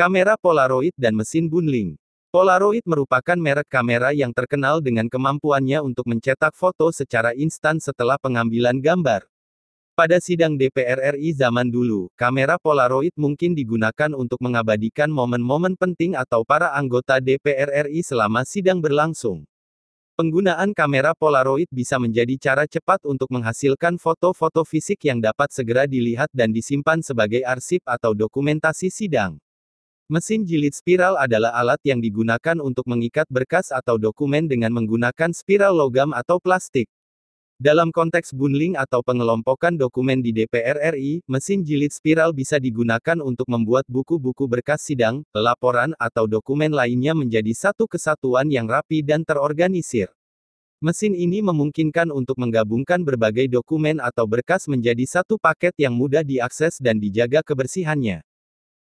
Kamera Polaroid dan mesin Bunling. Polaroid merupakan merek kamera yang terkenal dengan kemampuannya untuk mencetak foto secara instan setelah pengambilan gambar. Pada sidang DPR RI zaman dulu, kamera Polaroid mungkin digunakan untuk mengabadikan momen-momen penting atau para anggota DPR RI selama sidang berlangsung. Penggunaan kamera Polaroid bisa menjadi cara cepat untuk menghasilkan foto-foto fisik yang dapat segera dilihat dan disimpan sebagai arsip atau dokumentasi sidang. Mesin jilid spiral adalah alat yang digunakan untuk mengikat berkas atau dokumen dengan menggunakan spiral logam atau plastik. Dalam konteks bundling atau pengelompokan dokumen di DPR RI, mesin jilid spiral bisa digunakan untuk membuat buku-buku berkas sidang, laporan, atau dokumen lainnya menjadi satu kesatuan yang rapi dan terorganisir. Mesin ini memungkinkan untuk menggabungkan berbagai dokumen atau berkas menjadi satu paket yang mudah diakses dan dijaga kebersihannya.